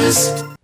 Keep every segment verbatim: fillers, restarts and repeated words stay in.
News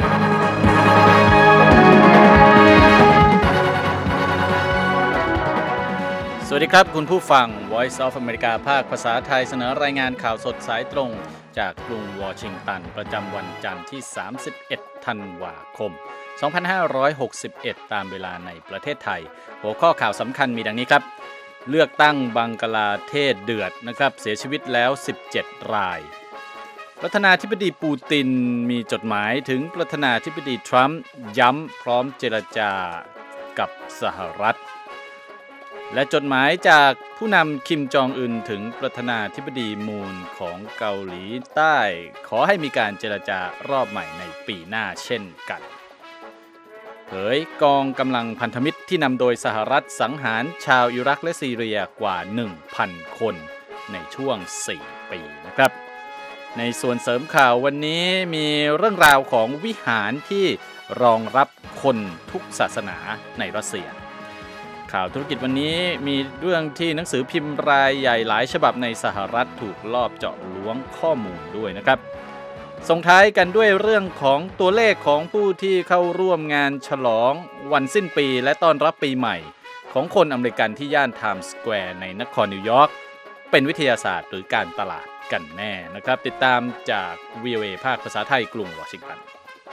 สวัสดีครับคุณผู้ฟัง Voice of America ภาคภาษาไทยเสนอรายงานข่าวสดสายตรงจากกรุงวอชิงตันประจำวันจันทร์ที่สามสิบเอ็ดธันวาคมสองพันห้าร้อยหกสิบเอ็ดตามเวลาในประเทศไทยหัวข้อข่าวสำคัญมีดังนี้ครับเลือกตั้งบังกลาเทศเดือดนะครับเสียชีวิตแล้วสิบเจ็ดรายประธานาธิบดีปูตินมีจดหมายถึงประธานาธิบดีทรัมป์ย้ำพร้อมเจรจากับสหรัฐและจดหมายจากผู้นำคิมจองอึนถึงประธานาธิบดีมูนของเกาหลีใต้ขอให้มีการเจรจารอบใหม่ในปีหน้าเช่นกันเผยกองกำลังพันธมิตรที่นำโดยสหรัฐสังหารชาวอิรักและซีเรียกว่า หนึ่งพัน คนในช่วงสี่ปีนะครับในส่วนเสริมข่าววันนี้มีเรื่องราวของวิหารที่รองรับคนทุกศาสนาในรัสเซียข่าวธุรกิจวันนี้มีเรื่องที่หนังสือพิมพ์รายใหญ่หลายฉบับในสหรัฐถูกลอบเจาะล้วงข้อมูลด้วยนะครับส่งท้ายกันด้วยเรื่องของตัวเลขของผู้ที่เข้าร่วมงานฉลองวันสิ้นปีและต้อนรับปีใหม่ของคนอเมริกันที่ย่านไทม์สแควร์ในนครนิวยอร์กเป็นวิทยาศาสตร์หรือการตลาดกันแน่นะครับติดตามจาก วี โอ เอ ภาคภาษาไทยกรุงวอชิงตัน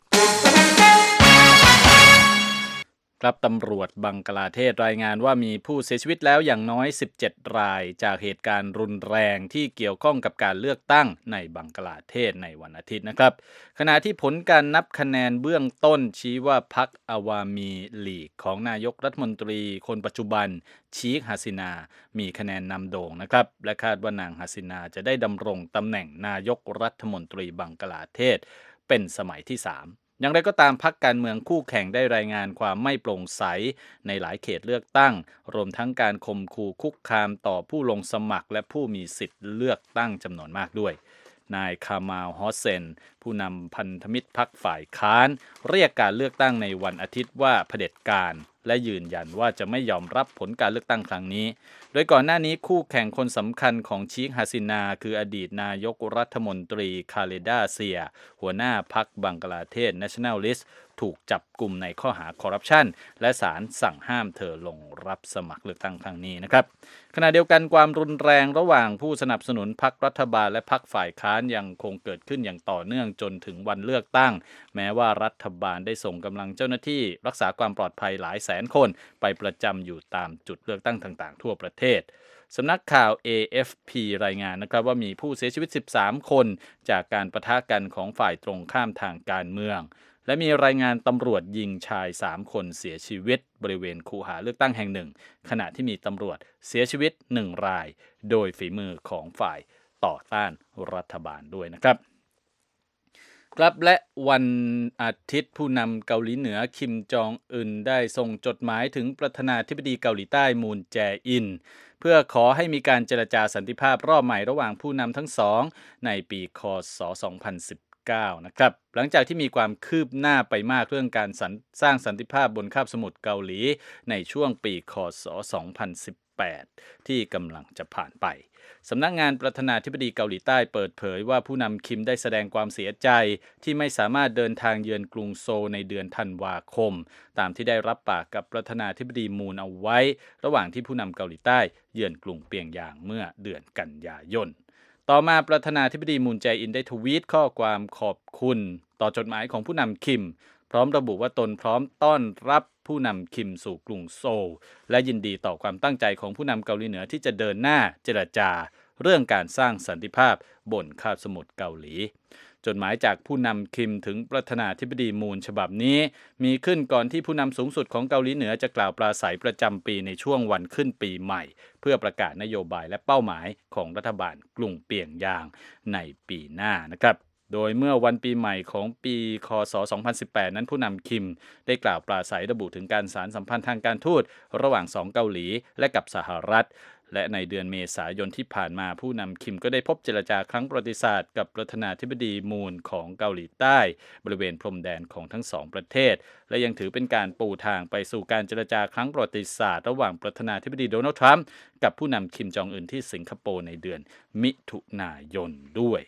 ครับตำรวจบังกลาเทศรายงานว่ามีผู้เสียชีวิตแล้วอย่างน้อยสิบเจ็ดรายจากเหตุการณ์รุนแรงที่เกี่ยวข้องกับการเลือกตั้งในบังกลาเทศในวันอาทิตย์นะครับขณะที่ผลการนับคะแนนเบื้องต้นชี้ว่าพรรคอาวามีลีกของนายกรัฐมนตรีคนปัจจุบันชีคฮาซินามีคะแนนนำโด่งนะครับและคาดว่านางฮาซินาจะได้ดำรงตำแหน่งนายกรัฐมนตรีบังกลาเทศเป็นสมัยที่สามอย่างไรก็ตามพรรคการเมืองคู่แข่งได้รายงานความไม่โปร่งใสในหลายเขตเลือกตั้งรวมทั้งการข่มขู่คุกคามต่อผู้ลงสมัครและผู้มีสิทธิ์เลือกตั้งจำนวนมากด้วยนายคามาล ฮอสเซนผู้นำพันธมิตรพรรคฝ่ายค้านเรียกการเลือกตั้งในวันอาทิตย์ว่าเผด็จการและยืนยันว่าจะไม่ยอมรับผลการเลือกตั้งครั้งนี้โดยก่อนหน้านี้คู่แข่งคนสำคัญของชีคฮาซินาคืออดีตนายกรัฐมนตรีคาเลดาเซียหัวหน้าพรรคบังกลาเทศ Nationalist ถูกจับกุมในข้อหาคอร์รัปชันและศาลสั่งห้ามเธอลงรับสมัครเลือกตั้งครั้งนี้นะครับขณะเดียวกันความรุนแรงระหว่างผู้สนับสนุนพรรครัฐบาลและพรรคฝ่ายค้านยังคงเกิดขึ้นอย่างต่อเนื่องจนถึงวันเลือกตั้งแม้ว่ารัฐบาลได้ส่งกำลังเจ้าหน้าที่รักษาความปลอดภัยหลายแสนคนไปประจำอยู่ตามจุดเลือกตั้งต่างๆทั่วประเทศสำนักข่าว เอ เอฟ พี รายงานนะครับว่ามีผู้เสียชีวิตสิบสามคนจากการปะทะกันของฝ่ายตรงข้ามทางการเมืองและมีรายงานตำรวจยิงชายสามคนเสียชีวิตบริเวณคูหาเลือกตั้งแห่งหนึ่งขณะที่มีตำรวจเสียชีวิตหนึ่งรายโดยฝีมือของฝ่ายต่อต้านรัฐบาลด้วยนะครับครับและวันอาทิตย์ผู้นำเกาหลีเหนือคิมจองอึนได้ส่งจดหมายถึงประธานาธิบดีเกาหลีใต้มูนแจอินเพื่อขอให้มีการเจรจาสันติภาพรอบใหม่ระหว่างผู้นำทั้งสองในปีค.ศ. สองพันสิบเก้านะครับหลังจากที่มีความคืบหน้าไปมากเรื่องการสร้างสันติภาพบนคาบสมุทรเกาหลีในช่วงปีค.ศ. สองพันสิบแปดที่กำลังจะผ่านไปสำนักงานประธานาธิบดีเกาหลีใต้เปิดเผยว่าผู้นำคิมได้แสดงความเสียใจที่ไม่สามารถเดินทางเยือนกรุงโซลในเดือนธันวาคมตามที่ได้รับปากกับประธานาธิบดีมูนเอาไว้ระหว่างที่ผู้นำเกาหลีใต้เยือนกรุงเปียงยางเมื่อเดือนกันยายนต่อมาประธานาธิบดีมูนแจอินได้ทวีตข้อความขอบคุณต่อจดหมายของผู้นำคิมพร้อมระบุว่าตนพร้อมต้อนรับผู้นำคิมสู่กรุงโซลและยินดีต่อความตั้งใจของผู้นำเกาหลีเหนือที่จะเดินหน้าเจรจาเรื่องการสร้างสันติภาพบนคาบสมุทรเกาหลีจดหมายจากผู้นำคิมถึงประธานาธิบดีมูนฉบับนี้มีขึ้นก่อนที่ผู้นำสูงสุดของเกาหลีเหนือจะกล่าวปราศัยประจำปีในช่วงวันขึ้นปีใหม่เพื่อประกาศนโยบายและเป้าหมายของรัฐบาลกรุงเปียงยางในปีหน้านะครับโดยเมื่อวันปีใหม่ของปีค.ศ. สองพันสิบแปดนั้นผู้นำคิมได้กล่าวปราศัยระบุถึงการสานสัมพันธ์ทางการทูตระหว่างสองเกาหลีและกับสหรัฐและในเดือนเมษายนที่ผ่านมาผู้นำคิมก็ได้พบเจรจาครั้งประวัติศาสตร์กับประธานาธิบดีมูนของเกาหลีใต้บริเวณพรมแดนของทั้งสองประเทศและยังถือเป็นการปูทางไปสู่การเจรจาครั้งประวัติศาสตร์ระหว่างประธานาธิบดีโดนัลด์ทรัมป์กับผู้นำคิมจองอึนที่สิงคโปร์ในเดือนมิถุนายนด้วย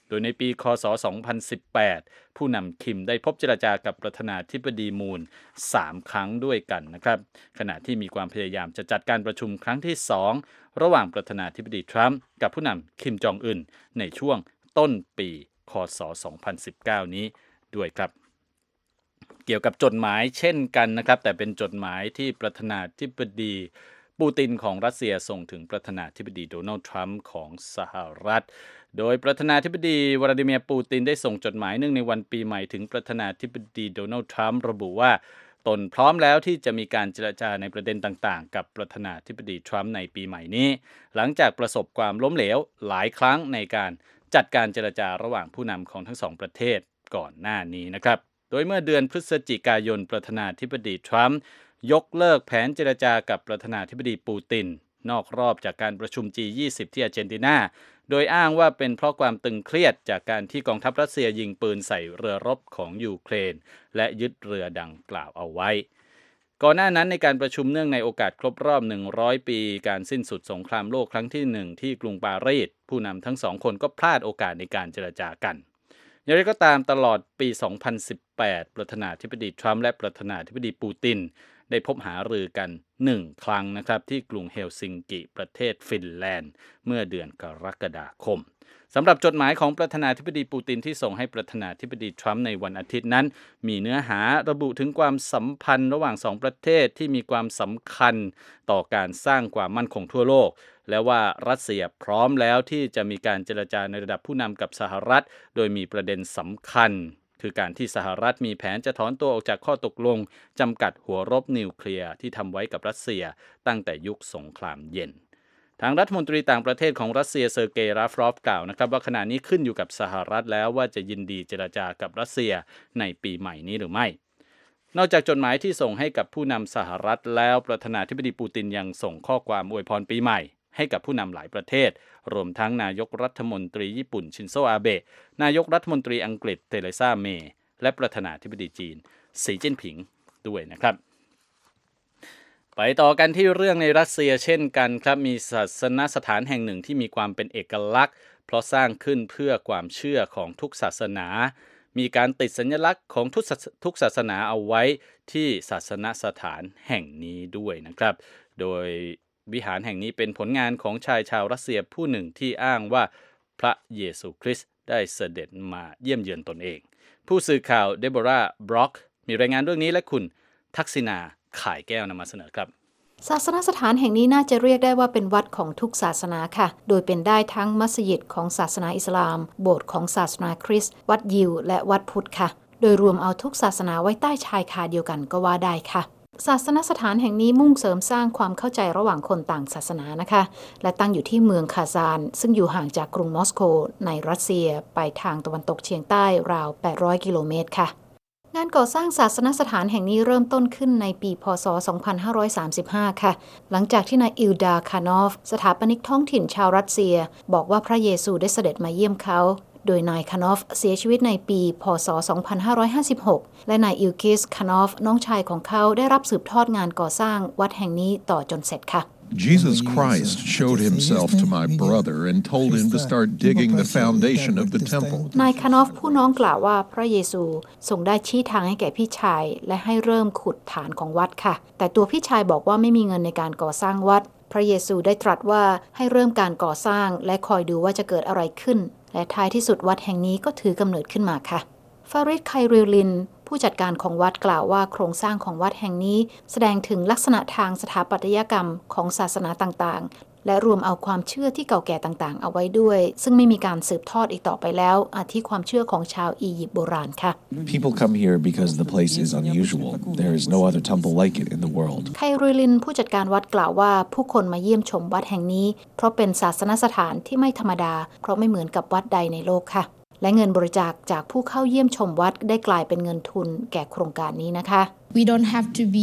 โดยในปีคศสองพันสิบแปดผู้นำคิมได้พบเจรจากับประธานาธิบดีมูนสามครั้งด้วยกันนะครับขณะที่มีความพยายามจะจัดการประชุมครั้งที่สองระหว่างประธานาธิบดีทรัมป์กับผู้นำคิมจองอึนในช่วงต้นปีคศสองพันสิบเก้านี้ด้วยครับเกี่ยวกับจดหมายเช่นกันนะครับแต่เป็นจดหมายที่ประธานาธิบดีปูตินของรัสเซียส่งถึงประธานาธิบดีโดนัลด์ทรัมป์ของสหรัฐโดยประธานาธิบดีวลาดิเมียร์ปูตินได้ส่งจดหมายเนื่องในวันปีใหม่ถึงประธานาธิบดีโดนัลด์ทรัมป์ระบุว่าตนพร้อมแล้วที่จะมีการเจรจาในประเด็นต่างๆกับประธานาธิบดีทรัมป์ในปีใหม่นี้หลังจากประสบความล้มเหลวหลายครั้งในการจัดการเจรจาระหว่างผู้นำของทั้งสองประเทศก่อนหน้านี้นะครับโดยเมื่อเดือนพฤศจิกายนประธานาธิบดีทรัมป์ยกเลิกแผนเจรจากับประธานาธิบดีปูตินนอกรอบจากการประชุม จี ยี่สิบ ที่อาร์เจนตินาโดยอ้างว่าเป็นเพราะความตึงเครียดจากการที่กองทัพรัสเซียยิงปืนใส่เรือรบของยูเครนและยึดเรือดังกล่าวเอาไว้ก่อนหน้านั้นในการประชุมเนื่องในโอกาสครบรอบหนึ่งร้อยปีการสิ้นสุดสงครามโลกครั้งที่หนึ่งที่กรุงปารีสผู้นำทั้งสองคนก็พลาดโอกาสในการเจรจากันอย่างไรก็ตามตลอดปีสองพันสิบแปดประธานาธิบดีทรัมป์และประธานาธิบดีปูตินได้พบหารือกันหนึ่งครั้งนะครับที่กรุงเฮลซิงกิประเทศฟินแลนด์เมื่อเดือนกรกฎาคมสำหรับจดหมายของประธานาธิบดีปูตินที่ส่งให้ประธานาธิบดีทรัมป์ในวันอาทิตย์นั้นมีเนื้อหาระบุถึงความสัมพันธ์ระหว่างสองประเทศที่มีความสำคัญต่อการสร้างความมั่นคงทั่วโลกและว่ารัสเซียพร้อมแล้วที่จะมีการเจรจาในระดับผู้นำกับสหรัฐโดยมีประเด็นสำคัญคือการที่สหรัฐมีแผนจะถอนตัวออกจากข้อตกลงจำกัดหัวรบนิวเคลียร์ที่ทำไว้กับรัสเซียตั้งแต่ยุคสงครามเย็นทางรัฐมนตรีต่างประเทศของรัสเซียเซอร์เกย์ ลาฟรอฟกล่าวนะครับว่าขณะนี้ขึ้นอยู่กับสหรัฐแล้วว่าจะยินดีเจรจากับรัสเซียในปีใหม่นี้หรือไม่นอกจากจดหมายที่ส่งให้กับผู้นำสหรัฐแล้วประธานาธิบดีปูตินยังส่งข้อความอวยพรปีใหม่ให้กับผู้นำหลายประเทศรวมทั้งนายกรัฐมนตรีญี่ปุ่นชินโซอาเบะนายกรัฐมนตรีอังกฤษเทเรซาเมย์และประธานาธิบดีจีนสีจิ้นผิงด้วยนะครับไปต่อกันที่เรื่องในรัสเซียเช่นกันครับมีศาสนสถานแห่งหนึ่งที่มีความเป็นเอกลักษณ์เพราะสร้างขึ้นเพื่อความเชื่อของทุกศาสนามีการติดสัญลักษณ์ของทุกทุกศาสนาเอาไว้ที่ศาสนสถานแห่งนี้ด้วยนะครับโดยวิหารแห่งนี้เป็นผลงานของชายชาวรัสเซียผู้หนึ่งที่อ้างว่าพระเยซูคริสต์ได้เสด็จมาเยี่ยมเยือนตนเองผู้สื่อข่าวเดโบราบล็อกมีรายงานเรื่องนี้และคุณทักษิณาข่ายแก้วนำมาเสนอครับศาสนสถานแห่งนี้น่าจะเรียกได้ว่าเป็นวัดของทุกศาสนาค่ะโดยเป็นได้ทั้งมัสยิดของศาสนาอิสลามโบสถ์ของศาสนาคริสต์วัดยิวและวัดพุทธค่ะโดยรวมเอาทุกศาสนาไว้ใต้ชายคาเดียวกันก็ว่าได้ค่ะศาสนสถานแห่งนี้มุ่งเสริมสร้างความเข้าใจระหว่างคนต่างศาสนานะคะและตั้งอยู่ที่เมืองคาซานซึ่งอยู่ห่างจากกรุงมอสโกในรัสเซียไปทางตะวันตกเฉียงใต้ราวแปดร้อยกิโลเมตรค่ะงานก่อสร้างศาสนสถานแห่งนี้เริ่มต้นขึ้นในปีพ.ศ. สองพันห้าร้อยสามสิบห้าค่ะหลังจากที่นายอิลดาคานอฟสถาปนิกท้องถิ่นชาวรัสเซียบอกว่าพระเยซูได้เสด็จมาเยี่ยมเขาโดยนายคานอฟเสียชีวิตในปีพ.ศ. สองพันห้าร้อยห้าสิบหกและนายอิลกิสคานอฟน้องชายของเขาได้รับสืบทอดงานก่อสร้างวัดแห่งนี้ต่อจนเสร็จค่ะ Jesus Christ showed himself to my brother and told him to start digging the foundation of the temple. นายคานอฟผู้น้องกล่าวว่าพระเยซูทรงได้ชี้ทางให้แก่พี่ชายและให้เริ่มขุดฐานของวัดค่ะแต่ตัวพี่ชายบอกว่าไม่มีเงินในการก่อสร้างวัดพระเยซูได้ตรัสว่าให้เริ่มการก่อสร้างและคอยดูว่าจะเกิดอะไรขึ้นและท้ายที่สุดวัดแห่งนี้ก็ถือกำเนิดขึ้นมาค่ะฟาริดไคริลินผู้จัดการของวัดกล่าวว่าโครงสร้างของวัดแห่งนี้แสดงถึงลักษณะทางสถาปัตยกรรมของศาสนาต่างๆและรวมเอาความเชื่อที่เก่าแก่ต่างๆเอาไว้ด้วยซึ่งไม่มีการสืบทอดอีกต่อไปแล้วอาทิความเชื่อของชาวอียิปต์โบราณค่ะ People come here because the place is unusual. There is no other temple like it in the world. ไคริลินผู้จัดการวัดกล่าวว่าผู้คนมาเยี่ยมชมวัดแห่งนี้เพราะเป็นศาสนสถานที่ไม่ธรรมดาเพราะไม่เหมือนกับวัดใดในโลกค่ะและเงินบริจาคจากผู้เข้าเยี่ยมชมวัดได้กลายเป็นเงินทุนแก่โครงการนี้นะคะ We don't have to be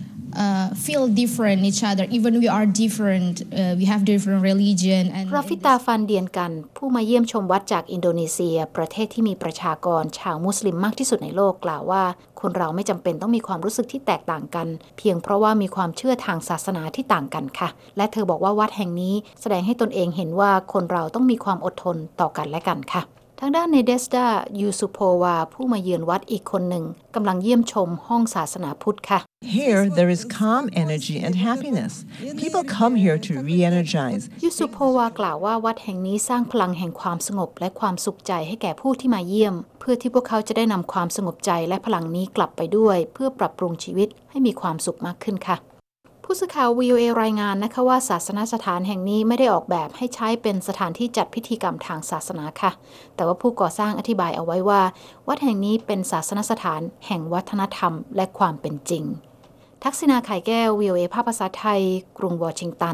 uh, feel different each other even we are different uh, we have different religion and ราฟิตาฟันเดียนกันผู้มาเยี่ยมชมวัดจากอินโดนีเซียประเทศที่มีประชากรชาวมุสลิมมากที่สุดในโลกกล่าวว่าคนเราไม่จำเป็นต้องมีความรู้สึกที่แตกต่างกันเพียงเพราะว่ามีความเชื่อทางศาสนาที่ต่างกันค่ะและเธอบอกว่าวัดแห่งนี้แสดงให้ตนเองเห็นว่าคนเราต้องมีความอดทนต่อกันและกันค่ะทางด้านเนเดสดายูสุโพวาผู้มาเยือนวัดอีกคนหนึ่งกำลังเยี่ยมชมห้องศาสนาพุทธค่ะ Here there is calm energy and happiness. People come here to re-energize. ยูสุโพวากล่าวว่าวัดแห่งนี้สร้างพลังแห่งความสงบและความสุขใจให้แก่ผู้ที่มาเยี่ยมเพื่อที่พวกเขาจะได้นำความสงบใจและพลังนี้กลับไปด้วยเพื่อปรับปรุงชีวิตให้มีความสุขมากขึ้นค่ะผู้สื่อข่าว วี โอ เอ รายงานนะคะว่าศาสนสถานแห่งนี้ไม่ได้ออกแบบให้ใช้เป็นสถานที่จัดพิธีกรรมทางศาสนาค่ะแต่ว่าผู้ก่อสร้างอธิบายเอาไว้ว่าวัดแห่งนี้เป็นศาสนสถานแห่งวัฒนธรรมและความเป็นจริงทักษิณาไข่แก้ว วี โอ เอ ภาคภาษาไทยกรุงวอชิงตัน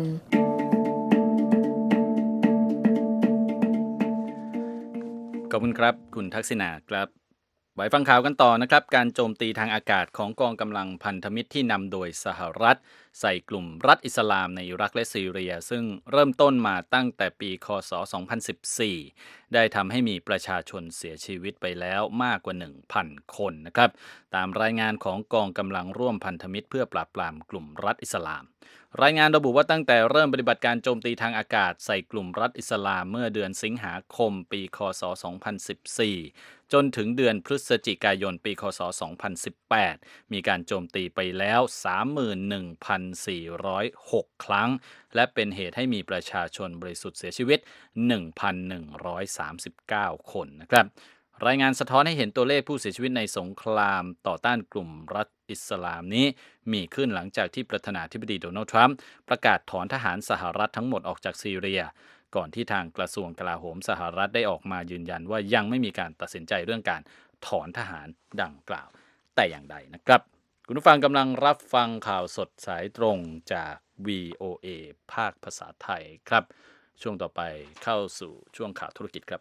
ขอบคุณครับคุณทักษิณาครับไว้ฟังข่าวกันต่อนะครับการโจมตีทางอากาศของกองกำลังพันธมิตรที่นำโดยสหรัฐใส่กลุ่มรัฐอิสลามในอิรักและซีเรียซึ่งเริ่มต้นมาตั้งแต่ปีค.ศ. สองพันสิบสี่ได้ทำให้มีประชาชนเสียชีวิตไปแล้วมากกว่า หนึ่งพัน คนนะครับตามรายงานของกองกำลังร่วมพันธมิตรเพื่อปราบปรามกลุ่มรัฐอิสลามรายงานระบุว่าตั้งแต่เริ่มปฏิบัติการโจมตีทางอากาศใส่กลุ่มรัฐอิสลามเมื่อเดือนสิงหาคมปีค.ศ. สองพันสิบสี่จนถึงเดือนพฤศจิกายนปีค.ศ. สองพันสิบแปดมีการโจมตีไปแล้ว สามหมื่นหนึ่งพันสี่ร้อยหก ครั้งและเป็นเหตุให้มีประชาชนบริสุทธิ์เสียชีวิต หนึ่งพันหนึ่งร้อยสามสิบเก้า คนนะครับรายงานสะท้อนให้เห็นตัวเลขผู้เสียชีวิตในสงครามต่อต้านกลุ่มรัฐอิสลามนี้มีขึ้นหลังจากที่ประธานาธิบดีโดนัลด์ทรัมป์ประกาศถอนทหารสหรัฐทั้งหมดออกจากซีเรียก่อนที่ทางกระทรวงกลาโหมสหรัฐได้ออกมายืนยันว่ายังไม่มีการตัดสินใจเรื่องการถอนทหารดังกล่าวแต่อย่างใดนะครับคุณผู้ฟังกำลังรับฟังข่าวสดสายตรงจาก วี โอ เอ ภาคภาษาไทยครับช่วงต่อไปเข้าสู่ช่วงข่าวธุรกิจครับ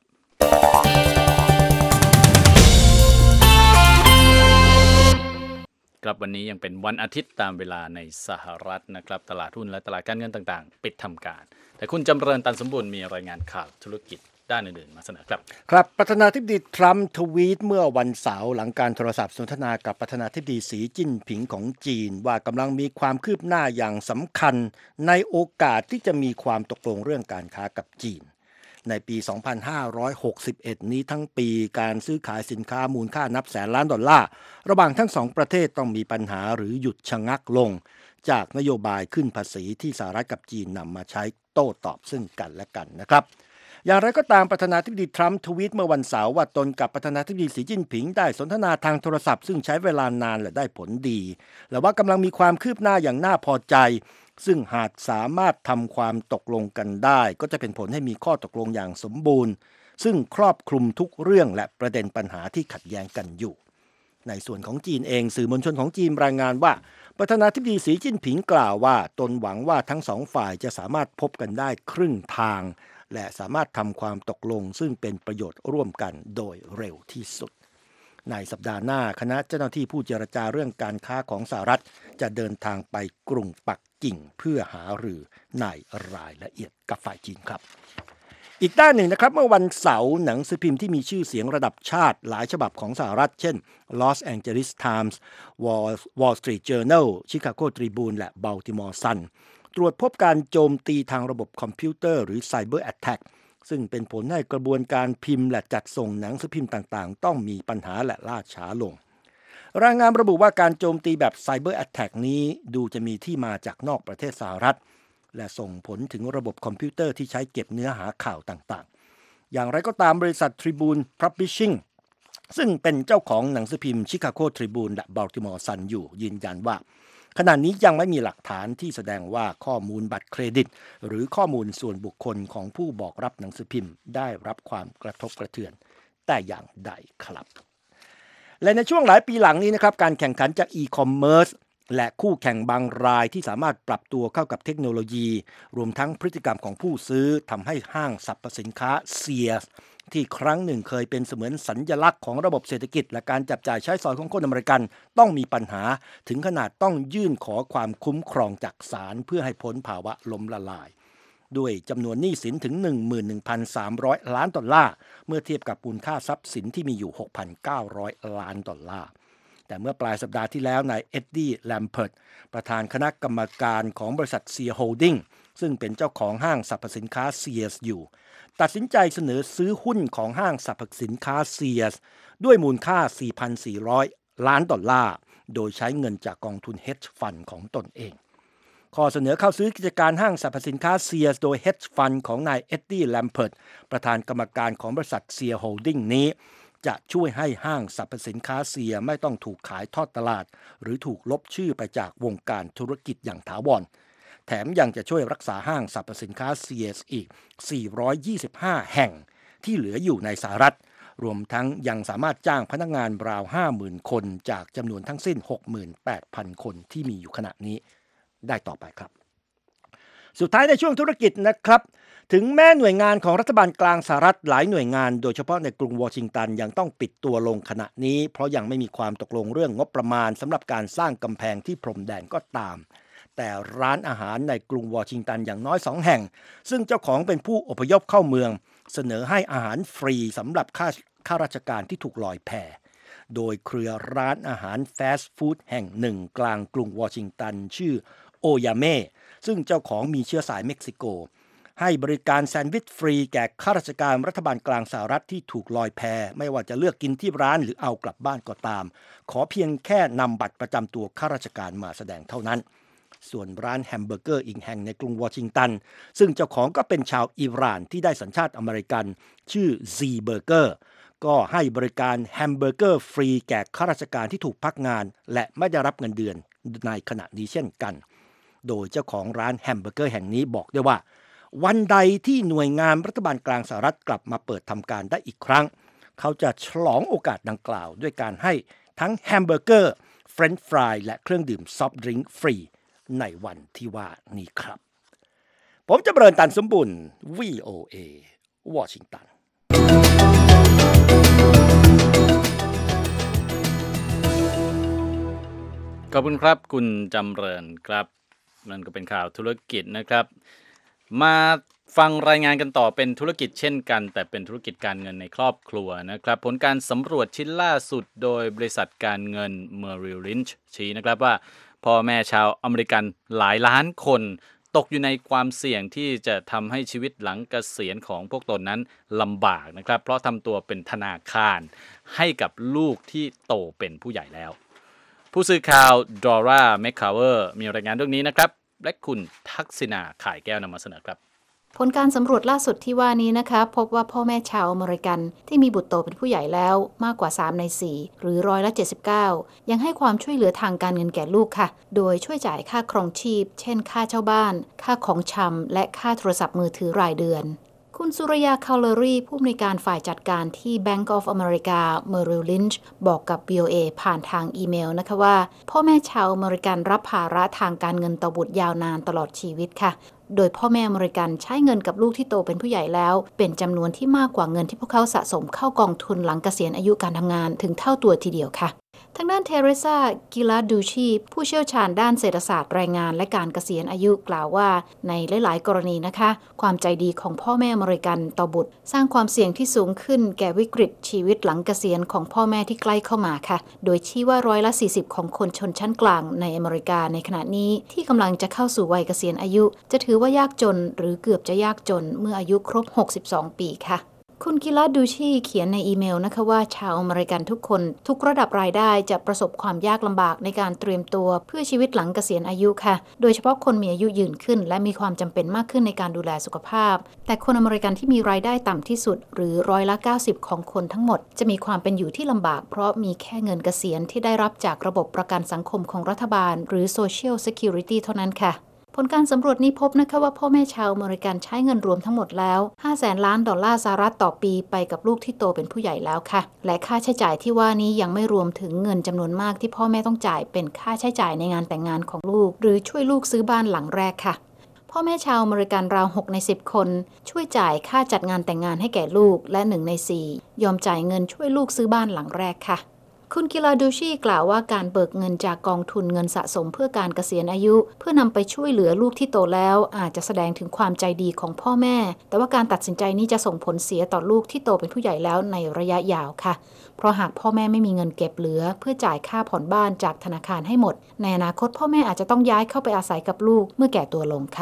ครับวันนี้ยังเป็นวันอาทิตย์ตามเวลาในสหรัฐนะครับตลาดหุ้นและตลาดการเงินต่างๆปิดทำการแต่คุณจำเริญตันสมบูรณ์มีรายงานข่าวธุรกิจด้านอื่นๆมาเสนอครับครับประธานาธิบดีทรัมป์ทวีตเมื่อวันเสาร์หลังการโทรศัพท์สนทนากับประธานาธิบดีสีจิ้นผิงของจีนว่ากำลังมีความคืบหน้าอย่างสำคัญในโอกาสที่จะมีความตกลงเรื่องการค้ากับจีนในปี สองพันห้าร้อยหกสิบเอ็ด นี้ทั้งปีการซื้อขายสินค้ามูลค่านับแสนล้านดอลลาร์ระหว่างทั้งสองประเทศต้องมีปัญหาหรือหยุดชะงักลงจากนโยบายขึ้นภาษีที่สหรัฐกับจีนนำมาใช้โต้ตอบซึ่งกันและกันนะครับอย่างไรก็ตามประธานาธิบดีทรัมป์ทวีตเมื่อวันเสาร์ว่าตนกับประธานาธิบดีสีจิ้นผิงได้สนทนาทางโทรศัพท์ซึ่งใช้เวลานานและได้ผลดีและว่ากำลังมีความคืบหน้าอย่างน่าพอใจซึ่งหากสามารถทำความตกลงกันได้ก็จะเป็นผลให้มีข้อตกลงอย่างสมบูรณ์ซึ่งครอบคลุมทุกเรื่องและประเด็นปัญหาที่ขัดแย้งกันอยู่ในส่วนของจีนเองสื่อมวลชนของจีนรายงานว่าประธานาธิบดีสีจิ้นผิงกล่าวว่าตนหวังว่าทั้งสองฝ่ายจะสามารถพบกันได้ครึ่งทางและสามารถทำความตกลงซึ่งเป็นประโยชน์ร่วมกันโดยเร็วที่สุดในสัปดาห์หน้าคณะเจ้าหน้าที่ผู้เจรจาเรื่องการค้าของสหรัฐจะเดินทางไปกรุงปักกิ่งเพื่อหารือในรายละเอียดกับฝ่ายจีนครับอีกด้านหนึ่งนะครับเมื่อวันเสาร์หนังสือพิมพ์ที่มีชื่อเสียงระดับชาติหลายฉบับของสหรัฐเช่น Los Angeles Times, Wall, Wall Street Journal, Chicago Tribune และ Baltimore Sun ตรวจพบการโจมตีทางระบบคอมพิวเตอร์หรือ Cyber Attack ซึ่งเป็นผลให้กระบวนการพิมพ์และจัดส่งหนังสือพิมพ์ต่างๆต้องมีปัญหาและล่าช้าลงรายงานระบุว่าการโจมตีแบบ Cyber Attack นี้ดูจะมีที่มาจากนอกประเทศสหรัฐและส่งผลถึงระบบคอมพิวเตอร์ที่ใช้เก็บเนื้อหาข่าวต่างๆอย่างไรก็ตามบริษัท Tribune Publishing ซึ่งเป็นเจ้าของหนังสือพิมพ์ Chicago Tribune และ Baltimore Sun อยู่ยืนยันว่าขณะนี้ยังไม่มีหลักฐานที่แสดงว่าข้อมูลบัตรเครดิตหรือข้อมูลส่วนบุคคลของผู้บอกรับหนังสือพิมพ์ได้รับความกระทบกระเทือนแต่อย่างใดครับและในช่วงหลายปีหลังนี้นะครับการแข่งขันจากอีคอมเมิร์ซและคู่แข่งบางรายที่สามารถปรับตัวเข้ากับเทคโนโลยีรวมทั้งพฤติกรรมของผู้ซื้อทำให้ห้างสรรพสินค้า Sears ที่ครั้งหนึ่งเคยเป็นเสมือนสัญลักษณ์ของระบบเศรษฐกิจและการจับจ่ายใช้สอยของคนอเมริกันต้องมีปัญหาถึงขนาดต้องยื่นขอความคุ้มครองจากศาลเพื่อให้พ้นภาวะล้มละลายด้วยจำนวนหนี้สินถึง หนึ่งหมื่นหนึ่งพันสามร้อย ล้านดอลลาร์เมื่อเทียบกับมูลค่าทรัพย์สินที่มีอยู่ หกพันเก้าร้อย ล้านดอลลาร์แต่เมื่อปลายสัปดาห์ที่แล้วนายเอ็ดดี้แลมเพิร์ตประธานคณะกรรมการของบริษัท Sears Holding ซึ่งเป็นเจ้าของห้างสรรพสินค้า Sears อยู่ตัดสินใจเสนอซื้อหุ้นของห้างสรรพสินค้า Sears ด้วยมูลค่า สี่พันสี่ร้อย ล้านดอลลาร์โดยใช้เงินจากกองทุน Hedge Fund ของตนเองข้อเสนอเข้าซื้อกิจการห้างสรรพสินค้า Sears โดย Hedge Fund ของนายเอ็ดดี้แลมเพิร์ตประธานกรรมการของบริษัท Sears Holding นี้จะช่วยให้ห้างสรรพสินค้า Sears ไม่ต้องถูกขายทอดตลาดหรือถูกลบชื่อไปจากวงการธุรกิจอย่างถาวรแถมยังจะช่วยรักษาห้างสรรพสินค้า Sears อีก สี่ร้อยยี่สิบห้า แห่งที่เหลืออยู่ในสหรัฐรวมทั้งยังสามารถจ้างพนักงานราว ห้าหมื่น คนจากจำนวนทั้งสิ้น หกหมื่นแปดพัน คนที่มีอยู่ขณะนี้ได้ต่อไปครับสุดท้ายในช่วงธุรกิจนะครับถึงแม้หน่วยงานของรัฐบาลกลางสหรัฐหลายหน่วยงานโดยเฉพาะในกรุงวอชิงตันยังต้องปิดตัวลงขณะนี้เพราะยังไม่มีความตกลงเรื่องงบประมาณสำหรับการสร้างกำแพงที่พรมแดนก็ตามแต่ร้านอาหารในกรุงวอชิงตันอย่างน้อยสองแห่งซึ่งเจ้าของเป็นผู้อพยพเข้าเมืองเสนอให้อาหารฟรีสำหรับข้าข้าราชการที่ถูกลอยแพโดยเครือร้านอาหารฟาสต์ฟู้ดแห่งหนึ่งกลางกรุงวอชิงตันชื่อโอยาเม่ซึ่งเจ้าของมีเชื้อสายเม็กซิโกให้บริการแซนด์วิชฟรีแก่ข้าราชการรัฐบาลกลางสหรัฐที่ถูกลอยแพไม่ว่าจะเลือกกินที่ร้านหรือเอากลับบ้านก็ตามขอเพียงแค่นำบัตรประจำตัวข้าราชการมาแสดงเท่านั้นส่วนร้านแฮมเบอร์เกอร์อีกแห่งในกรุงวอชิงตันซึ่งเจ้าของก็เป็นชาวอิหร่านที่ได้สัญชาติอเมริกันชื่อ Z Burger ก็ให้บริการแฮมเบอร์เกอร์ฟรีแก่ข้าราชการที่ถูกพักงานและไม่ได้รับเงินเดือนในขณะนี้เช่นกันโดยเจ้าของร้านแฮมเบอร์เกอร์แห่งนี้บอกด้วยว่าวันใดที่หน่วยงานรัฐบาลกลางสหรัฐกลับมาเปิดทำการได้อีกครั้งเขาจะฉลองโอกาสดังกล่าวด้วยการให้ทั้งแฮมเบอร์เกอร์เฟรนช์ฟรายและเครื่องดื่มซอฟต์ดริงก์ฟรีในวันที่ว่านี้ครับผมจะเบริญตันสมบุญ วี โอ เอ วอชิงตันขอบคุณครับคุณจำเริญครับนั่นก็เป็นข่าวธุรกิจนะครับมาฟังรายงานกันต่อเป็นธุรกิจเช่นกันแต่เป็นธุรกิจการเงินในครอบครัวนะครับผลการสำรวจชิ้นล่าสุดโดยบริษัทการเงิน Merrill Lynch ชี้นะครับว่าพ่อแม่ชาวอเมริกันหลายล้านคนตกอยู่ในความเสี่ยงที่จะทำให้ชีวิตหลังเกษียณของพวกตนนั้นลำบากนะครับเพราะทำตัวเป็นธนาคารให้กับลูกที่โตเป็นผู้ใหญ่แล้วผู้สื่อข่าวดอร่าแมคคาเวอร์มีรายงานเรื่องนี้นะครับและคุณทักษิณาข่ายแก้วนำมาเสนอครับผลการสำรวจล่าสุดที่ว่านี้นะคะพบว่าพ่อแม่ชาวอเมริกันที่มีบุตรโตเป็นผู้ใหญ่แล้วมากกว่าสามในสี่หรือร้อยละเจ็ดสิบเก้ายังให้ความช่วยเหลือทางการเงินแก่ลูกค่ะโดยช่วยจ่ายค่าครองชีพเช่นค่าเช่าบ้านค่าของชำและค่าโทรศัพท์มือถือรายเดือนคุณสุรยาคาลเลอรี่ผู้อำนวยการฝ่ายจัดการที่ Bank of America Merrill Lynch บอกกับ วี โอ เอ ผ่านทางอีเมลนะคะว่าพ่อแม่ชาวอเมริกันรับภาระทางการเงินต่อบุตรยาวนานตลอดชีวิตค่ะโดยพ่อแม่อเมริกันใช้เงินกับลูกที่โตเป็นผู้ใหญ่แล้วเป็นจำนวนที่มากกว่าเงินที่พวกเขาสะสมเข้ากองทุนหลังเกษียณอายุการทำงานถึงเท่าตัวทีเดียวค่ะทางด้านเทเรซากิลาดูชีผู้เชี่ยวชาญด้านเศรษฐศาสตร์แรงงานและการเกษียณอายุกล่าวว่าในหลายๆกรณีนะคะความใจดีของพ่อแม่อเมริกันต่อบุตรสร้างความเสี่ยงที่สูงขึ้นแก่วิกฤตชีวิตหลังเกษียณของพ่อแม่ที่ใกล้เข้ามาค่ะโดยชี้ว่าร้อยละสี่สิบของคนชนชั้นกลางในอเมริกาในขณะนี้ที่กำลังจะเข้าสู่วัยเกษียณอายุจะถือว่ายากจนหรือเกือบจะยากจนเมื่ออายุครบหกสิบสองปีค่ะคุณกิลาดูชีเขียนในอีเมลนะคะว่าชาวอเมริกันทุกคนทุกระดับรายได้จะประสบความยากลำบากในการเตรียมตัวเพื่อชีวิตหลังเกษียณอายุค่ะโดยเฉพาะคนมีอายุยืนขึ้นและมีความจำเป็นมากขึ้นในการดูแลสุขภาพแต่คนอเมริกันที่มีรายได้ต่ำที่สุดหรือร้อยละเก้าสิบของคนทั้งหมดจะมีความเป็นอยู่ที่ลำบากเพราะมีแค่เงินเกษียณที่ได้รับจากระบบประกันสังคมของรัฐบาลหรือ Social Security เท่านั้นค่ะผลการสำรวจนี้พบนะคะว่าพ่อแม่ชาวอเมริกันใช้เงินรวมทั้งหมดแล้วห้าแสนล้านดอลลาร์สหรัฐต่อปีไปกับลูกที่โตเป็นผู้ใหญ่แล้วค่ะและค่าใช้จ่ายที่ว่านี้ยังไม่รวมถึงเงินจำนวนมากที่พ่อแม่ต้องจ่ายเป็นค่าใช้จ่ายในงานแต่งงานของลูกหรือช่วยลูกซื้อบ้านหลังแรกค่ะพ่อแม่ชาวอเมริกันราวหกในสิบคนช่วยจ่ายค่าจัดงานแต่งงานให้แก่ลูกและหนึ่งในสี่ยอมจ่ายเงินช่วยลูกซื้อบ้านหลังแรกค่ะคุณกิลาดูชีกล่าวว่าการเบิกเงินจากกองทุนเงินสะสมเพื่อการเกษียณอายุเพื่อนำไปช่วยเหลือลูกที่โตแล้วอาจจะแสดงถึงความใจดีของพ่อแม่แต่ว่าการตัดสินใจนี้จะส่งผลเสียต่อลูกที่โตเป็นผู้ใหญ่แล้วในระยะยาวค่ะเพราะหากพ่อแม่ไม่มีเงินเก็บเหลือเพื่อจ่ายค่าผ่อนบ้านจากธนาคารให้หมดในอนาคตพ่อแม่อาจจะต้องย้ายเข้าไปอาศัยกับลูกเมื่อแก่ตัวลงค่ะ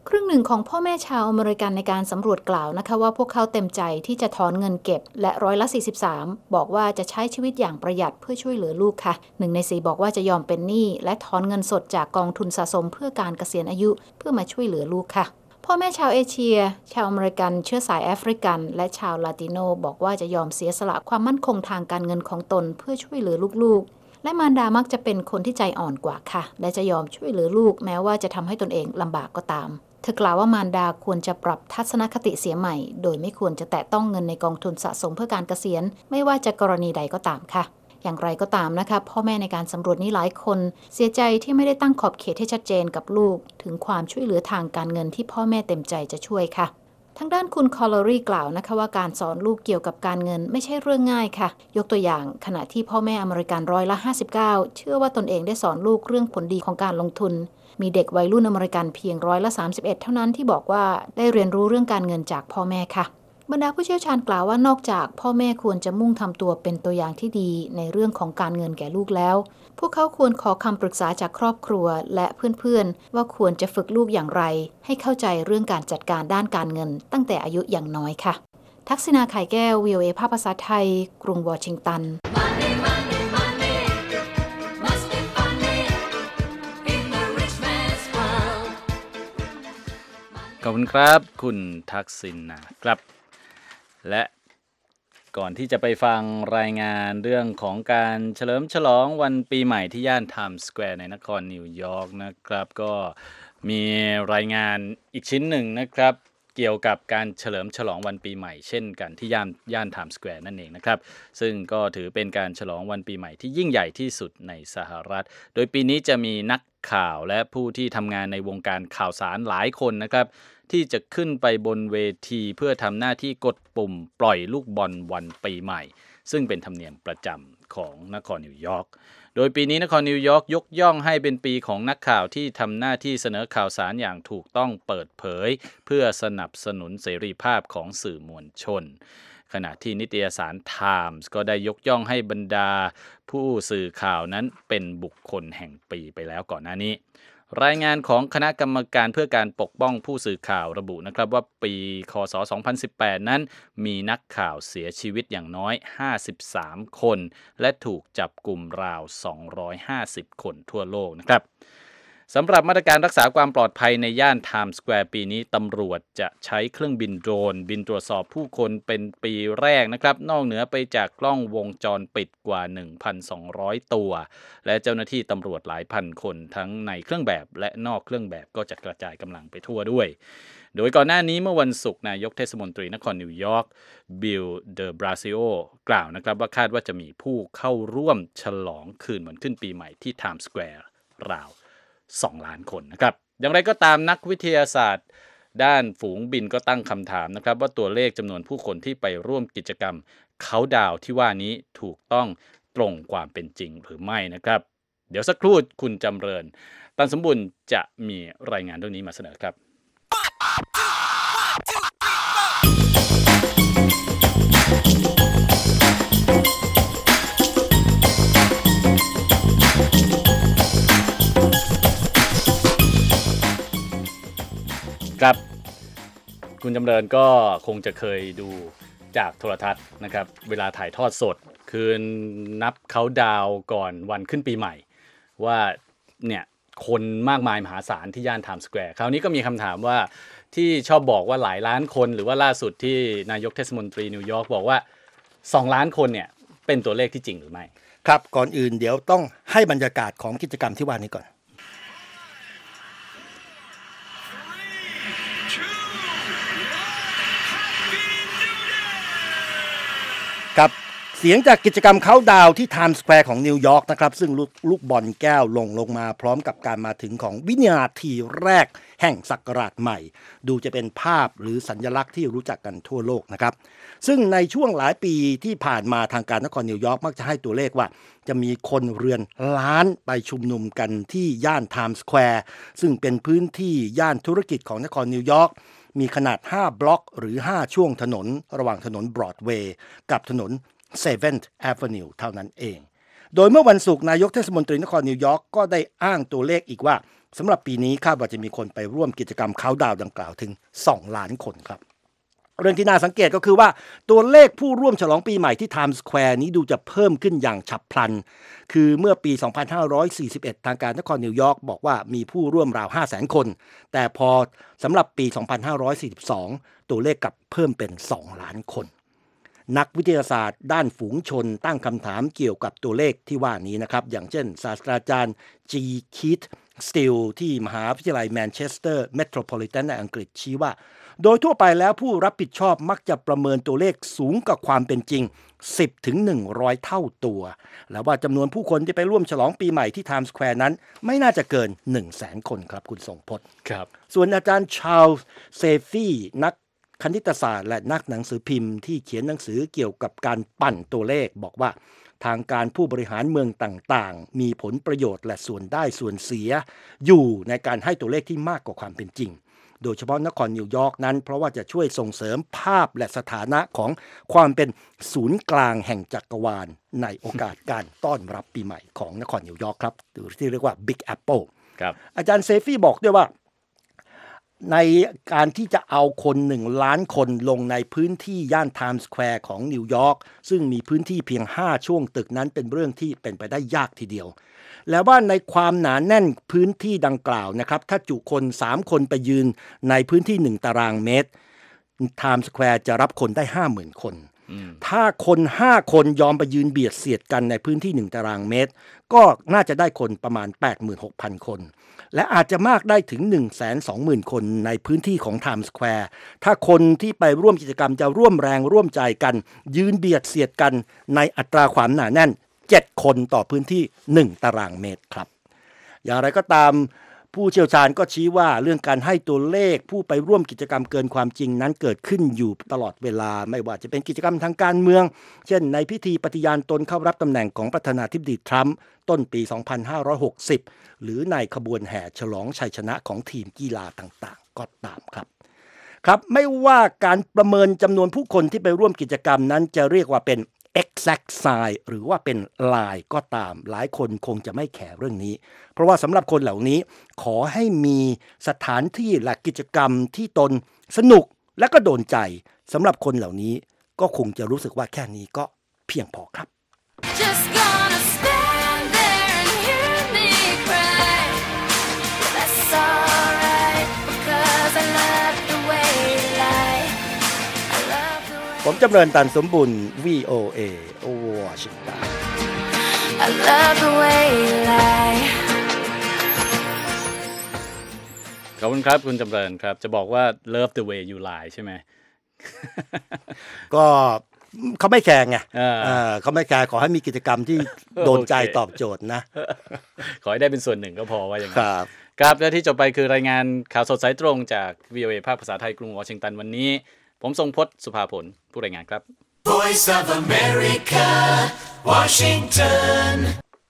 ครึ่งหนึ่งของพ่อแม่ชาวอเมริกันในการสำรวจกล่าวนะคะว่าพวกเขาเต็มใจที่จะถอนเงินเก็บและร้อยละสี่สิบสามบอกว่าจะใช้ชีวิตอย่างประหยัดเพื่อช่วยเหลือลูกค่ะหนึ่งในสี่บอกว่าจะยอมเป็นหนี้และถอนเงินสดจากกองทุนสะสมเพื่อการเกษียณอายุเพื่อมาช่วยเหลือลูกค่ะพ่อแม่ชาวเอเชียชาวอเมริกันเชื้อสายแอฟริกันและชาวลาติโนบอกว่าจะยอมเสียสละความมั่นคงทางการเงินของตนเพื่อช่วยเหลือลูกๆและมารดามักจะเป็นคนที่ใจอ่อนกว่าค่ะและจะยอมช่วยเหลือลูกแม้ว่าจะทำให้ตนเองลำบากก็ตามเธอกล่าวว่ามารดาควรจะปรับทัศนคติเสียใหม่โดยไม่ควรจะแตะต้องเงินในกองทุนสะสมเพื่อการเกษียณไม่ว่าจะกรณีใดก็ตามค่ะอย่างไรก็ตามนะคะพ่อแม่ในการสำรวจนี้หลายคนเสียใจที่ไม่ได้ตั้งขอบเขตให้ชัดเจนกับลูกถึงความช่วยเหลือทางการเงินที่พ่อแม่เต็มใจจะช่วยค่ะทางด้านคุณคอลเลอรี่กล่าวนะคะว่าการสอนลูกเกี่ยวกับการเงินไม่ใช่เรื่องง่ายค่ะยกตัวอย่างขณะที่พ่อแม่อเมริกันร้อยละห้าสิบเก้าเชื่อว่าตนเองได้สอนลูกเรื่องผลดีของการลงทุนมีเด็กวัยรุ่นอเมริกันเพียงร้อยละสามสิบเอ็ดเท่านั้นที่บอกว่าได้เรียนรู้เรื่องการเงินจากพ่อแม่ค่ะบรรดาผู้เชี่ยวชาญกล่าวว่านอกจากพ่อแม่ควรจะมุ่งทำตัวเป็นตัวอย่างที่ดีในเรื่องของการเงินแก่ลูกแล้วพวกเขาควรขอคำปรึกษาจากครอบครัวและเพื่อนๆว่าควรจะฝึกลูกอย่างไรให้เข้าใจเรื่องการจัดการด้านการเงินตั้งแต่อายุอย่างน้อยค่ะทักษิณาไข่แก้ว วี โอ เอ ภาคภาษาไทยกรุงวอชิงตันขอบคุณครับคุณทักษิณนะครับและก่อนที่จะไปฟังรายงานเรื่องของการเฉลิมฉลองวันปีใหม่ที่ย่านไทม์สแควร์ในนครนิวยอร์กนะครับก็มีรายงานอีกชิ้นหนึ่งนะครับเกี่ยวกับการเฉลิมฉลองวันปีใหม่เช่นกันที่ย่านย่านไทม์สแควร์นั่นเองนะครับซึ่งก็ถือเป็นการฉลองวันปีใหม่ที่ยิ่งใหญ่ที่สุดในสหรัฐโดยปีนี้จะมีนักข่าวและผู้ที่ทำงานในวงการข่าวสารหลายคนนะครับที่จะขึ้นไปบนเวทีเพื่อทำหน้าที่กดปุ่มปล่อยลูกบอลวันปีใหม่ซึ่งเป็นธรรมเนียมประจำของนครนิวยอร์กโดยปีนี้นครนิวยอร์กยกย่องให้เป็นปีของนักข่าวที่ทำหน้าที่เสนอข่าวสารอย่างถูกต้องเปิดเผยเพื่อสนับสนุนเสรีภาพของสื่อมวลชนขณะที่นิตยสาร Times ก็ได้ยกย่องให้บรรดาผู้สื่อข่าวนั้นเป็นบุคคลแห่งปีไปแล้วก่อนหน้านี้รายงานของคณะกรรมการเพื่อการปกป้องผู้สื่อข่าวระบุนะครับว่าปีค.ศ. สองพันสิบแปดนั้นมีนักข่าวเสียชีวิตอย่างน้อยห้าสิบสามคนและถูกจับกุมราวสองร้อยห้าสิบคนทั่วโลกนะครับสำหรับมาตรการรักษาความปลอดภัยในย่านไทม์สแควร์ปีนี้ตำรวจจะใช้เครื่องบินโดรนบินตรวจสอบผู้คนเป็นปีแรกนะครับนอกเหนือไปจากกล้องวงจรปิดกว่า หนึ่งพันสองร้อย ตัวและเจ้าหน้าที่ตำรวจหลายพันคนทั้งในเครื่องแบบและนอกเครื่องแบบก็จะกระจายกำลังไปทั่วด้วยโดยก่อนหน้านี้เมื่อวันศุกร์นายกเทศมนตรีนครนิวยอร์กบิลเดอบราซิโอกล่าวนะครับว่าคาดว่าจะมีผู้เข้าร่วมฉลองคืนวันขึ้นปีใหม่ที่ไทม์สแควร์ราวสองล้านคนนะครับอย่างไรก็ตามนักวิทยาศาสตร์ด้านฝูงบินก็ตั้งคำถามนะครับว่าตัวเลขจำนวนผู้คนที่ไปร่วมกิจกรรมเค้าดาวน์ที่ว่านี้ถูกต้องตรงความเป็นจริงหรือไม่นะครับเดี๋ยวสักครู่คุณจำเริญตันสมบูรณ์จะมีรายงานเรื่องนี้มาเสนอครับครับคุณจำเริญก็คงจะเคยดูจากโทรทัศน์นะครับเวลาถ่ายทอดสดคืนนับเค้าดาวน์ก่อนวันขึ้นปีใหม่ว่าเนี่ยคนมากมายมหาศาลที่ย่านไทม์สแควร์คราวนี้ก็มีคำถามว่าที่ชอบบอกว่าหลายล้านคนหรือว่าล่าสุดที่นายกเทศมนตรีนิวยอร์กบอกว่าสองล้านคนเนี่ยเป็นตัวเลขที่จริงหรือไม่ครับก่อนอื่นเดี๋ยวต้องให้บรรยากาศของกิจกรรมที่ว่านี้ก่อนครับเสียงจากกิจกรรมเค้าดาวน์ที่ไทม์สแควร์ของนิวยอร์กนะครับซึ่งลูกลูกบอลแก้วลงลงมาพร้อมกับการมาถึงของวินาทีแรกแห่งศักราชใหม่ดูจะเป็นภาพหรือสัญลักษณ์ที่รู้จักกันทั่วโลกนะครับซึ่งในช่วงหลายปีที่ผ่านมาทางการนครนิวยอร์กมักจะให้ตัวเลขว่าจะมีคนเรือนล้านไปชุมนุมกันที่ย่านไทม์สแควร์ซึ่งเป็นพื้นที่ย่านธุรกิจของนครนิวยอร์กมีขนาดห้าบล็อกหรือห้าช่วงถนนระหว่างถนนบรอดเวย์กับถนนเซเว่นท์ Avenue เท่านั้นเองโดยเมื่อวันศุกร์นายกเทศมนตรีนครนิวยอร์กก็ได้อ้างตัวเลขอีกว่าสำหรับปีนี้คาดว่าจะมีคนไปร่วมกิจกรรมเขาน์ดาวน์ดังกล่าวถึงสองล้านคนครับเรื่องที่น่าสังเกตก็คือว่าตัวเลขผู้ร่วมฉลองปีใหม่ที่ไทม์สแควร์นี้ดูจะเพิ่มขึ้นอย่างฉับพลันคือเมื่อปีสองพันห้าร้อยสี่สิบเอ็ดทางการนครนิวยอร์กบอกว่ามีผู้ร่วมราว ห้าแสน คนแต่พอสำหรับปีสองพันห้าร้อยสี่สิบสองตัวเลขกลับเพิ่มเป็นสองล้านคนนักวิทยาศาสตร์ด้านฝูงชนตั้งคำถามเกี่ยวกับตัวเลขที่ว่านี้นะครับอย่างเช่นศาสตราจารย์จีคีธสติลที่มหาวิทยาลัยแมนเชสเตอร์เมโทรโพลิแทนในอังกฤษชี้ว่าโดยทั่วไปแล้วผู้รับผิดชอบมักจะประเมินตัวเลขสูงกว่าความเป็นจริง สิบถึงหนึ่งร้อย เท่าตัวแล้วว่าจำนวนผู้คนที่ไปร่วมฉลองปีใหม่ที่ไทม์สแควร์นั้นไม่น่าจะเกิน หนึ่งแสน คนครับคุณทรงพจน์ครับส่วนอาจารย์ชาร์ลส์เซฟี่นักคณิตศาสตร์และนักหนังสือพิมพ์ที่เขียนหนังสือเกี่ยวกับการปั่นตัวเลขบอกว่าทางการผู้บริหารเมืองต่างๆมีผลประโยชน์และส่วนได้ส่วนเสียอยู่ในการให้ตัวเลขที่มากกว่าความเป็นจริงโดยเฉพาะนครนิวยอร์กนั้นเพราะว่าจะช่วยส่งเสริมภาพและสถานะของความเป็นศูนย์กลางแห่งจักรวาลในโอกาสการต้อนรับปีใหม่ของนครนิวยอร์กครับหรือที่เรียกว่า Big Apple ครับอาจารย์เซฟี่บอกด้วยว่าในการที่จะเอาคนหนึ่งล้านคนลงในพื้นที่ย่านไทม์สแควร์ของนิวยอร์กซึ่งมีพื้นที่เพียงห้าช่วงตึกนั้นเป็นเรื่องที่เป็นไปได้ยากทีเดียวแล้วว่าในความหนาแน่นพื้นที่ดังกล่าวนะครับถ้าจุคนสามคนไปยืนในพื้นที่หนึ่งตารางเมตรไทม์สแควร์จะรับคนได้ ห้าหมื่น คนถ้าคนห้าคนยอมไปยืนเบียดเสียดกันในพื้นที่หนึ่งตารางเมตรก็น่าจะได้คนประมาณ แปดหมื่นหกพัน คนและอาจจะมากได้ถึง หนึ่งแสนสองหมื่น คนในพื้นที่ของไทม์สแควร์ถ้าคนที่ไปร่วมกิจกรรมจะร่วมแรงร่วมใจกันยืนเบียดเสียดกันในอัตราความหนาแน่นเจ็ดคนต่อพื้นที่หนึ่งตารางเมตรครับอย่างไรก็ตามผู้เชี่ยวชาญก็ชี้ว่าเรื่องการให้ตัวเลขผู้ไปร่วมกิจกรรมเกินความจริงนั้นเกิดขึ้นอยู่ตลอดเวลาไม่ว่าจะเป็นกิจกรรมทางการเมืองเช่นในพิธีปฏิญาณตนเข้ารับตำแหน่งของประธานาธิบดีทรัมป์ต้นปีสองพันห้าร้อยหกสิบหรือในขบวนแห่ฉลองชัยชนะของทีมกีฬาต่างๆก็ตามครับครับไม่ว่าการประเมินจำนวนผู้คนที่ไปร่วมกิจกรรมนั้นจะเรียกว่าเป็นexact size หรือว่าเป็นลายก็ตามหลายคนคงจะไม่แคร์เรื่องนี้เพราะว่าสำหรับคนเหล่านี้ขอให้มีสถานที่และกิจกรรมที่ตนสนุกและก็โดนใจสำหรับคนเหล่านี้ก็คงจะรู้สึกว่าแค่นี้ก็เพียงพอครับ Just gonna stand there and hear me cry That's alright because I love the way you lie I love the way ผมจำเริญตันสมบุญ วี โอ เอ วอชิงตัน I love the way you lie ขอบคุณครับคุณจำเริญครับจะบอกว่า love the way you lie ใช่ไหมก็เขาไม่แคร์ไงเขาไม่แคร์ขอให้มีกิจกรรมที่โดนใจตอบโจทย์นะขอให้ได้เป็นส่วนหนึ่งก็พอว่าอย่างนั้นครับครับและที่จบไปคือรายงานข่าวสดสายตรงจาก วี โอ เอ ภาคภาษาไทยกรุงวอชิงตันวันนี้ผมทรงพจน์สุภาผลผู้รายงานครับ Voice of America Washington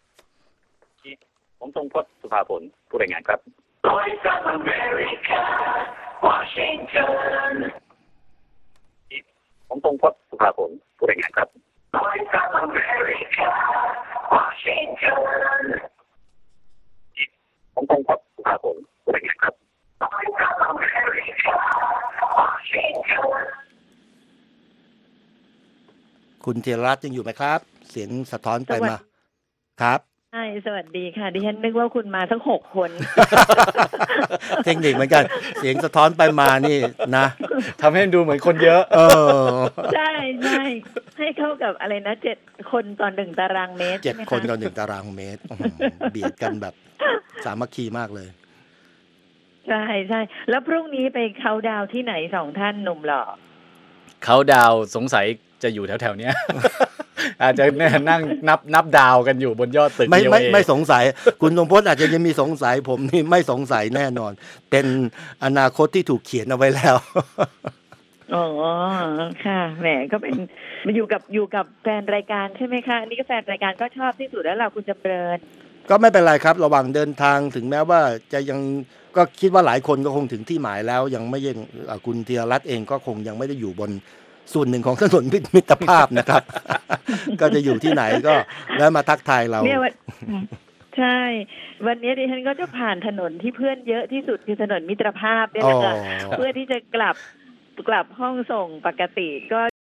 ผมทรงพจน์สุภาผลผู้รายงานครับ Voice of America Washington ผมทรงพจน์สุภาผลผู้รายงานครับ Voice of America Washington ผมทรงพจน์สุภาผลผู้รายงานครับ Voice of America Washington คุณธีรรัตน์ยังอยู่ไหมครับเสียงสะท้อนไปมาครับใช่สวัสดีค่ะดิฉันนึกว่าคุณมาสักหกคนเทคนิคเหมือนกันเสียงสะท้อนไปมานี่นะทำให้ดูเหมือนคนเยอะเออใช่ใช่ให้เข้ากับอะไรนะเจ็ดคนต่อหนึ่งตารางเมตรเจ็ดคนต่อหนึ่งตารางเมตรเบียดกันแบบสามัคคีมากเลยใช่ใช่แล้วพรุ่งนี้ไปเค้าดาวที่ไหนสองท่านหนุ่มหล่อเค้าดาวสงสัยจะอยู่แถวๆเนี้ยอาจจะนั่งนับนับดาวกันอยู่บนยอดตึกไม่ไม่ไม่สงสัยคุณทรงพจน์อาจจะยังมีสงสัยผมนี่ไม่สงสัยแน่นอนเป็นอนาคตที่ถูกเขียนเอาไว้แล้วอ๋อค่ะแหมก็เป็นมาอยู่กับอยู่กับแฟนรายการใช่ไหมคะอันนี้ก็แฟนรายการก็ชอบที่สุดแล้วเราคุณจำเริญก็ไม่เป็นไรครับระหว่างเดินทางถึงแม้ว่าจะยังก็คิดว่าหลายคนก็คงถึงที่หมายแล้วยังไม่ยังคุณธีรรัตน์เองก็คงยังไม่ได้อยู่บนส่วนหนึ่งของถนนมิตรภาพนะครับ ก็จะอยู่ที่ไหนก็แล้วมาทักทายเราเนี่ยใช่วันนี้ดิฉันก็จะผ่านถนนที่เพื่อนเยอะที่สุดคือถนนมิตรภาพเนี่ยแหละค่ะเพื่อที่จะกลับกลับห้องส่งปกติก็